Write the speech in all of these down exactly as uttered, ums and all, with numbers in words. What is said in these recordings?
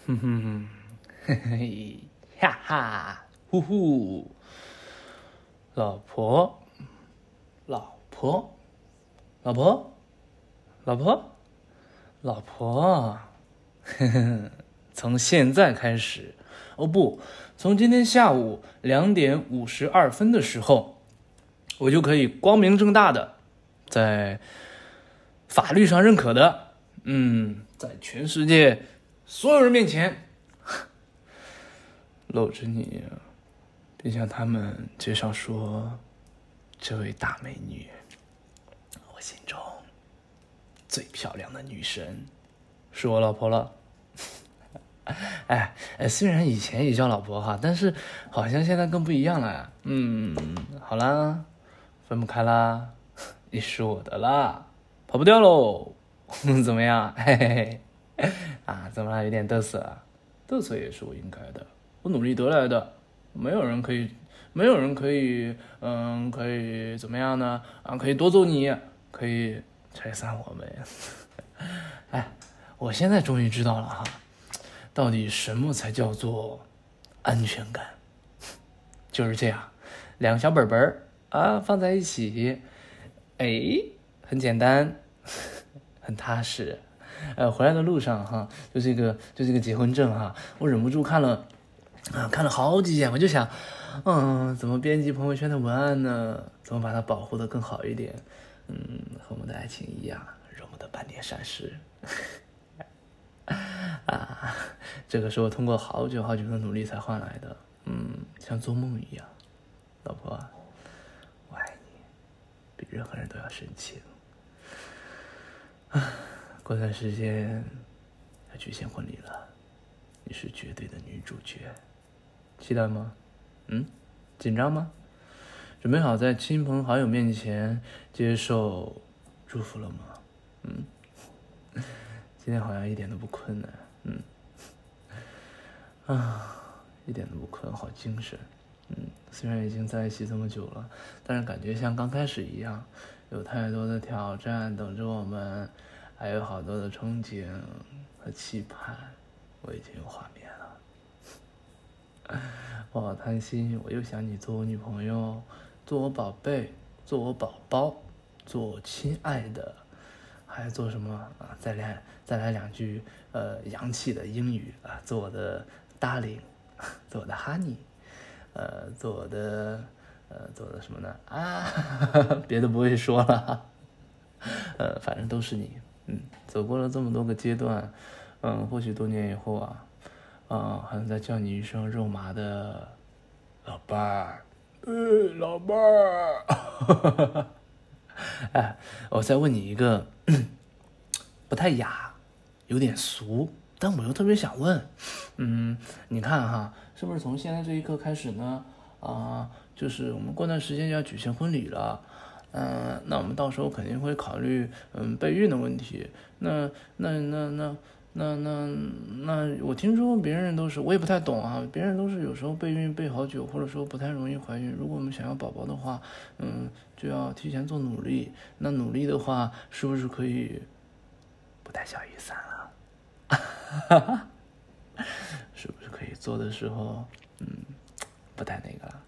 哼哼，嘿嘿，哈哈，呼呼，老婆，老婆，老婆，老婆，老婆，呵呵，从现在开始，哦不，从今天下午两点五十二分的时候，我就可以光明正大的，在法律上认可的，嗯，在全世界所有人面前搂着你，并向他们介绍说，这位大美女，我心中最漂亮的女神，是我老婆了。哎哎，虽然以前也叫老婆哈，但是好像现在更不一样了。嗯，好啦，分不开啦，你是我的啦，跑不掉喽。怎么样？嘿嘿嘿，啊，怎么了？有点嘚瑟啊？嘚瑟也是我应该的，我努力得来的，没有人可以，没有人可以，嗯，可以怎么样呢？啊，可以夺走你，可以拆散我们。哎，我现在终于知道了哈。到底什么才叫做安全感？就是这样，两个小本本儿啊放在一起，哎，很简单，很踏实。呃，回来的路上哈，就这个就这个结婚证哈，我忍不住看了啊，看了好几眼，我就想，嗯，怎么编辑朋友圈的文案呢？怎么把它保护得更好一点？嗯，和我们的爱情一样，容不得半点闪失。啊，这个是我通过好久好久的努力才换来的，嗯，像做梦一样。老婆，我爱你，比任何人都要深情。啊，过段时间要举行婚礼了，你是绝对的女主角，期待吗？嗯，紧张吗？准备好在亲朋好友面前接受祝福了吗？嗯，今天好像一点都不困呢。嗯，啊，一点都不困，好精神。嗯，虽然已经在一起这么久了，但是感觉像刚开始一样，有太多的挑战等着我们，还有好多的憧憬和期盼，我已经有画面了。我好贪心，我又想你做我女朋友，做我宝贝，做我宝宝，做我亲爱的。还做什么啊？再来再来两句呃洋气的英语啊，做我的 darling， 做我的 honey， 呃，做我的呃做我的什么呢？啊，别的不会说了，呃，反正都是你。嗯，走过了这么多个阶段，嗯，或许多年以后啊，啊，还能再叫你一声肉麻的老伴儿，呃，老伴儿。哎，我再问你一个不太雅，有点俗，但我又特别想问，嗯，你看哈，是不是从现在这一刻开始呢？啊、呃，就是我们过段时间就要举行婚礼了，嗯、呃，那我们到时候肯定会考虑嗯备孕的问题。那那那那那那那，我听说别人都是，我也不太懂啊，别人都是有时候备孕备好久，或者说不太容易怀孕。如果我们想要宝宝的话，嗯，就要提前做努力。那努力的话，是不是可以不带小雨伞了？是不是可以做的时候，嗯，不带那个了？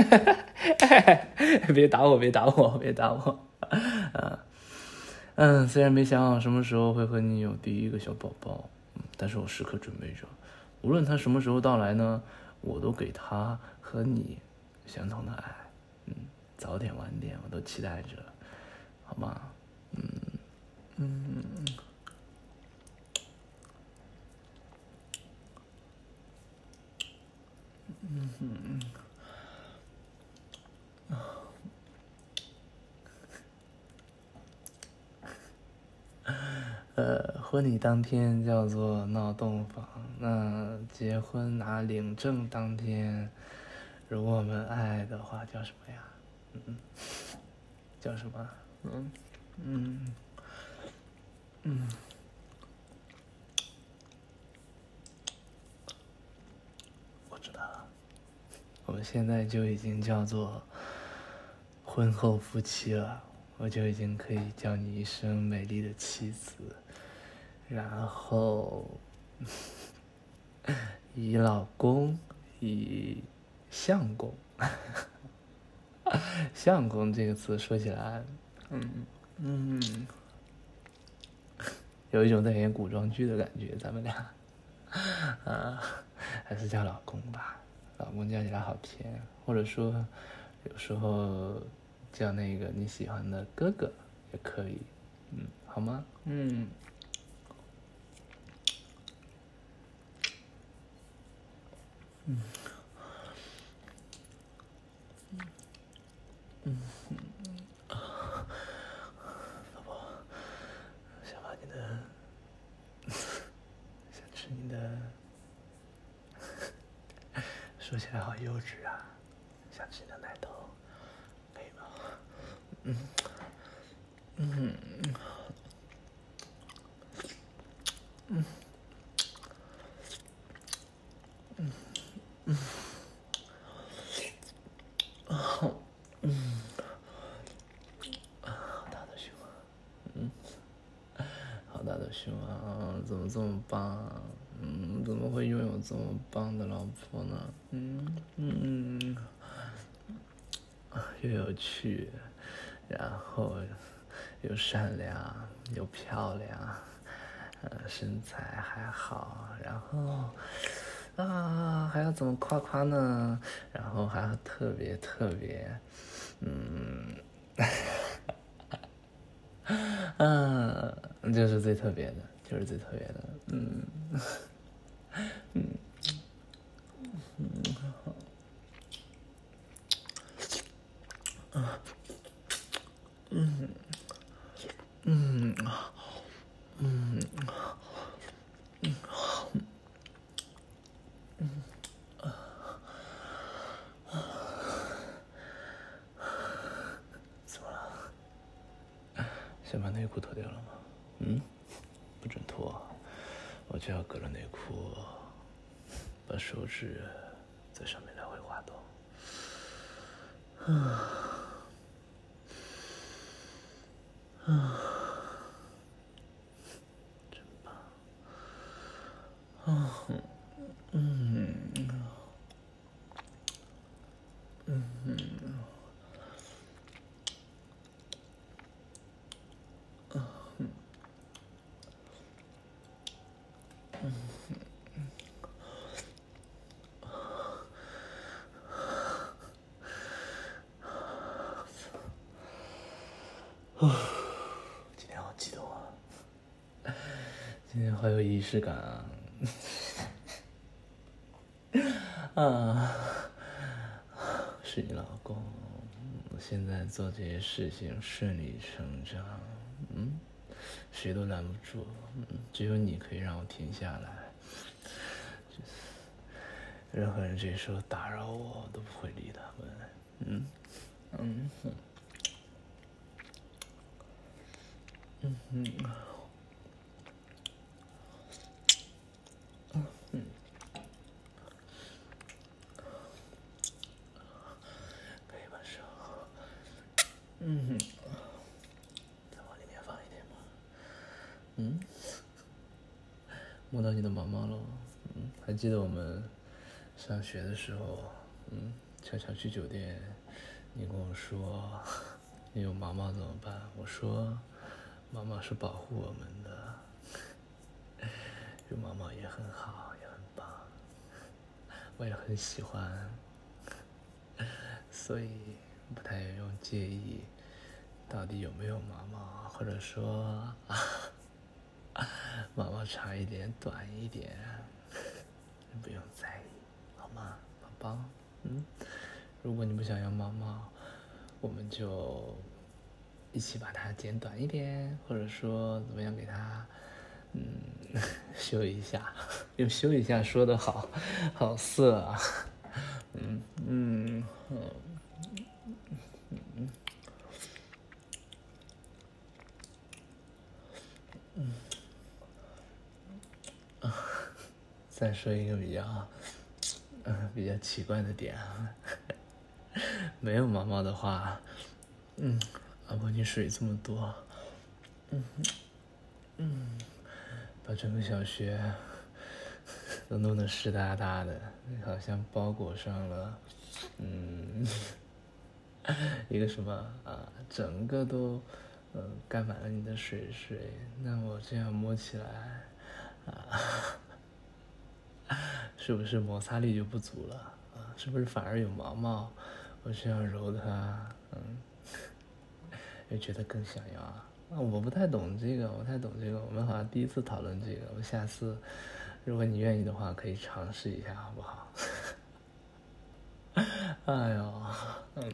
哎，别打我，别打我，别打我。嗯嗯，虽然没想好什么时候会和你有第一个小宝宝，嗯，但是我时刻准备着，无论他什么时候到来呢，我都给他和你相同的爱，嗯，早点晚点我都期待着，好吗？嗯嗯。嗯嗯嗯，呃，婚礼当天叫做闹洞房，那结婚拿领证当天，如果我们爱的话叫什么呀？嗯，叫什么？嗯嗯嗯，我知道了，我们现在就已经叫做婚后夫妻了，我就已经可以叫你一声美丽的妻子。然后以老公，以相公。相公这个词说起来，嗯嗯，有一种在演古装剧的感觉。咱们俩，啊，还是叫老公吧，老公叫起来好甜，或者说，有时候叫那个你喜欢的哥哥也可以，嗯，好吗？嗯。嗯。嗯。老婆，想把你的，想吃你的，说起来好幼稚啊，想吃你的奶头，可以吗？嗯。嗯。嗯。嗯。嗯。好。嗯。好大的胸啊！嗯。好大的胸啊！怎么这么棒？嗯，怎么会拥有这么棒的老婆呢？嗯嗯，又有趣，然后又善良又漂亮，呃，身材还好，然后啊，还要怎么夸夸呢？然后还要特别特别，嗯。嗯，就是最特别的，就是最特别的，嗯，嗯，嗯，嗯，嗯，嗯，嗯，怎么了？想把内裤脱掉了吗？嗯，不准脱，我就要隔着内裤，把手指在上面来回滑动。嗯，嗯，真棒。嗯嗯嗯嗯今天好激动啊！今天好有仪式感啊！啊，是你老公，现在做这些事情顺理成章，嗯，谁都拦不住，嗯，只有你可以让我停下来。任何人这时候打扰我，我都不会理他们。嗯嗯嗯嗯嗯，可以把手，嗯，再往里面放一点吗？嗯，摸到你的毛毛了。嗯，还记得我们上学的时候，嗯，悄悄去酒店，你跟我说，你有毛毛怎么办？我说，毛毛是保护我们的，有毛毛也很好，也很棒，我也很喜欢，所以不太用介意到底有没有毛毛，或者说毛毛长一点、短一点，不用在意，好吗，宝宝？嗯，如果你不想要毛毛，我们就一起把它剪短一点，或者说怎么样给它，嗯，修一下。用修一下说的好，好色啊。嗯嗯嗯嗯嗯。再说一个比较，嗯，比较奇怪的点啊。没有毛毛的话，嗯，老婆你水这么多，嗯嗯，把整个小学都弄得湿哒哒的，好像包裹上了，嗯，一个什么啊，整个都，呃，盖满了你的水水。那我这样摸起来，啊，是不是摩擦力就不足了啊？是不是反而有毛毛？我这样揉它，嗯，又觉得更想要啊。啊，我不太懂这个，我不太懂这个。我们好像第一次讨论这个，我下次。如果你愿意的话，可以尝试一下，好不好？哎呦，嗯，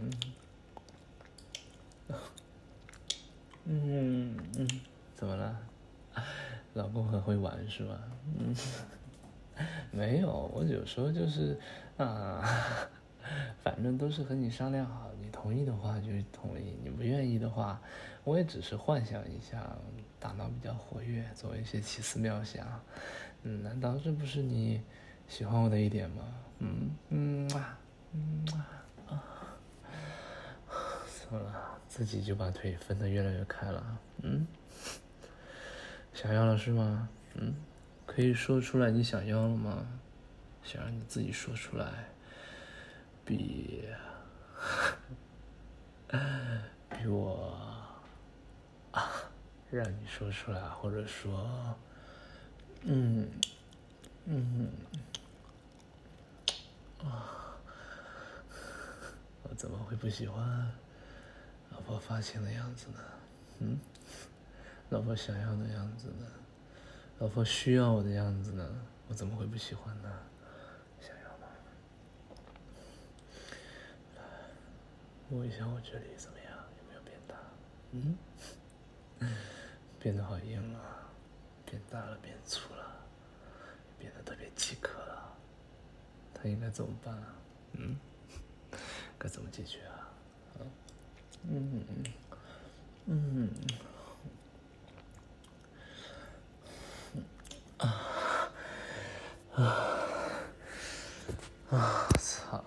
嗯嗯，怎么了？老公很会玩是吧？嗯，没有，我有时候就是啊，反正都是和你商量好，你同意的话就同意，你不愿意的话，我也只是幻想一下，大脑比较活跃，做一些奇思妙想。嗯，难道这不是你喜欢我的一点吗？嗯嗯啊嗯啊啊，怎么了？自己就把腿分得越来越开了。嗯，想要了是吗？嗯，可以说出来你想要了吗？想让你自己说出来，比比我啊，让你说出来，或者说，嗯嗯。啊，我怎么会不喜欢老婆发情的样子呢？嗯，老婆想要的样子呢？老婆需要我的样子呢？我怎么会不喜欢呢？想要吗？摸一下我这里怎么样？有没有变大？嗯，变得好硬啊，变大了，变粗了，变得特别饥渴了。他应该怎么办啊？嗯，该怎么解决啊？啊，嗯嗯啊啊啊！操！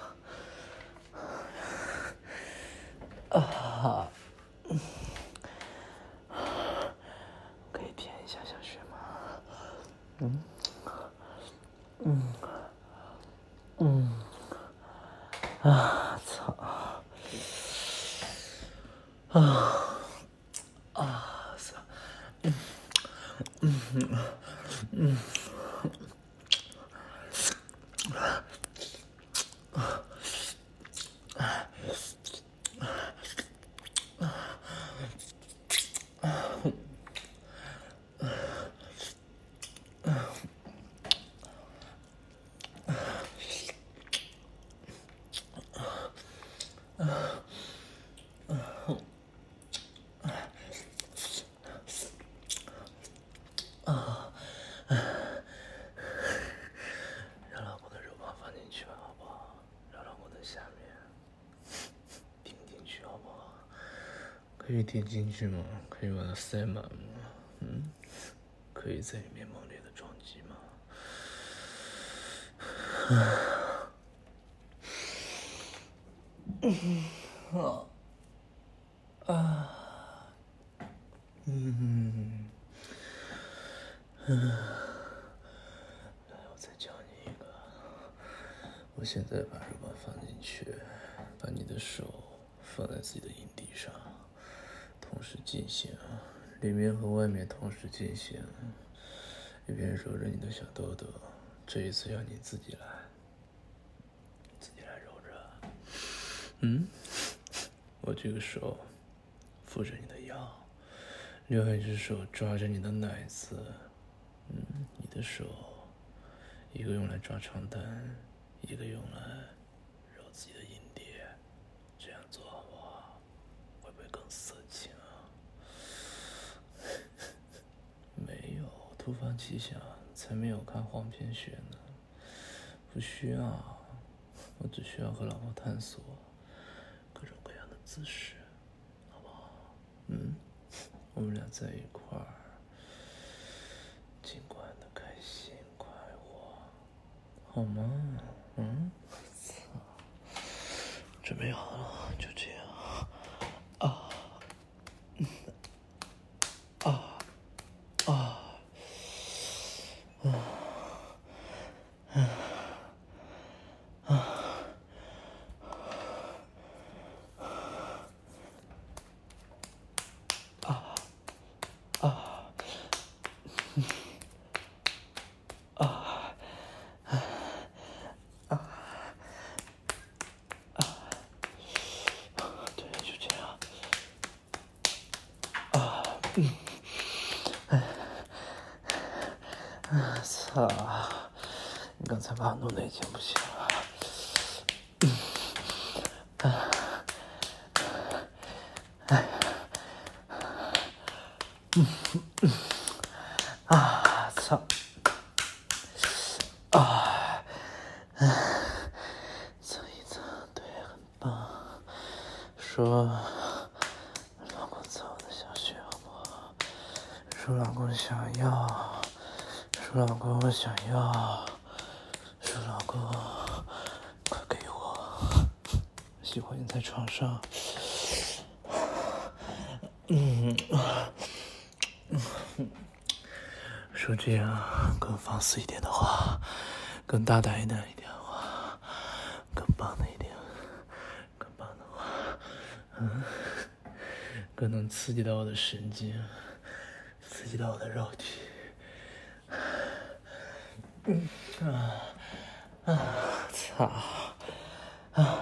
啊！可以舔一下小雪吗？嗯嗯嗯啊！操！啊啊！操！嗯嗯嗯啊！让老公的肉棒放进去吧，好不好？让老公的下面顶进去，好不好？可以顶进去吗？可以把它塞满吗？嗯，可以在里面猛烈的撞击吗？啊啊嗯嗯，来，我再教你一个。我现在把肉棒放进去，把你的手放在自己的阴蒂上，同时进行，里面和外面同时进行，一边揉着你的小豆豆。这一次要你自己来，自己来揉着。嗯，我这个手扶着你的腰，另外一只手抓着你的奶子。嗯，你的手一个用来抓床单，一个用来揉自己的阴蒂，这样做好不好？会不会更色情啊？没有，突发奇想，才没有看黄片学呢。不需要，我只需要和老婆探索各种各样的姿势，好不好？嗯，我们俩在一块儿，尽管的开心快活，好吗？嗯，操，准备好了，就这样。啊，啊，啊，啊。 操！你刚才把我弄得已经不行了。嗯，哎，嗯嗯啊！操！啊！蹭一蹭，对，很棒。说，老公走的小穴好不好？说老公想要，说老公我想要，说老公快给我，喜欢你在床上。嗯，说这样更放肆一点的话，更大胆一点一点的话，更棒的一点，更棒的话，嗯，更能刺激到我的神经，刺激到我的肉体。嗯啊啊！操！啊！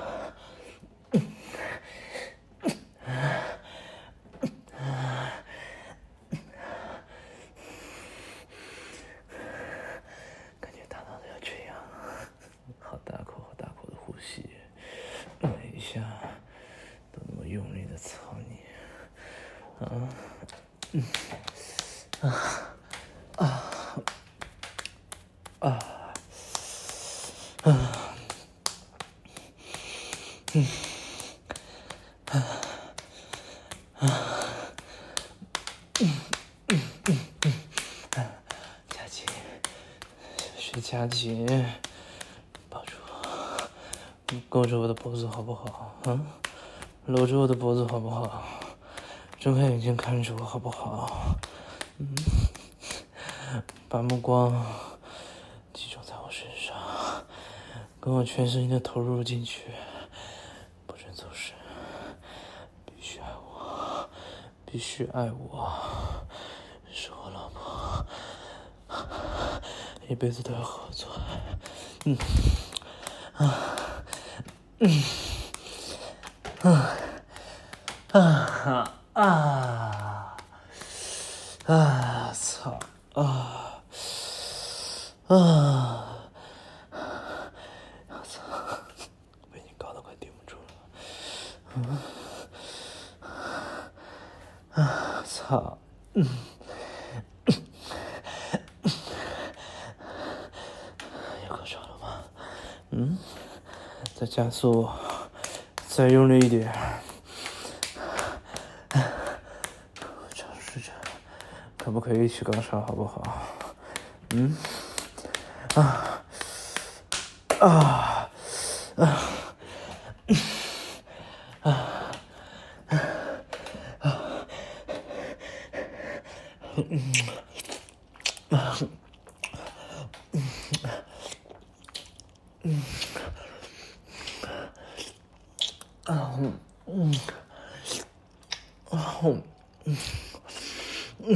感觉大脑都要缺氧了，好大口好大口的呼吸，每一下都那么用力的操你，啊，嗯，啊啊啊啊，嗯，啊啊，嗯嗯嗯嗯，啊，夹紧，小穴夹紧，抱住我，勾着我的脖子好不好？嗯，搂着我的脖子好不好？睁开眼睛看着我好不好？嗯，把目光集中在我身上，跟我全身心的投入进去，不准走神，必须爱我，必须爱我，是我老婆，一辈子都要和我做爱。嗯，啊，嗯，啊，啊啊啊！操啊啊！我操！被你搞得快顶不住了。嗯啊！操！嗯。有高潮了吗？嗯，再加速，再用力一点。尝试着，可不可以一起高潮，好不好？嗯，啊，啊，啊，啊，啊，嗯，啊，嗯，嗯，啊，嗯，啊，嗯。嗯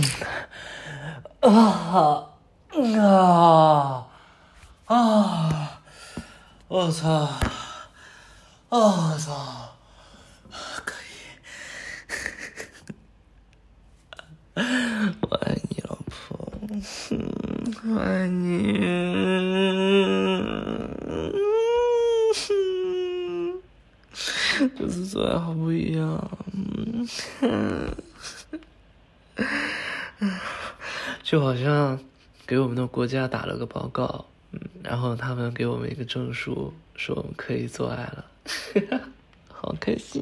啊啊啊！我操！我操！可以，我爱你，老婆，我爱你。这次做爱好不一样。就好像给我们的国家打了个报告，嗯，然后他们给我们一个证书，说我们可以做爱了，好开心，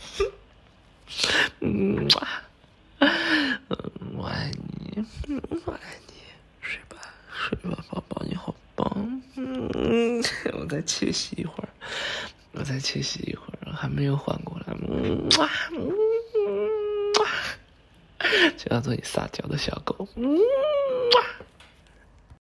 嗯，嗯，我爱你，嗯，我爱你，睡吧，睡吧，宝宝，你好棒，嗯，我再窃喜一会儿，我再窃喜一会儿，还没有缓过来，嗯，嗯，就要做你撒娇的小狗，嗯。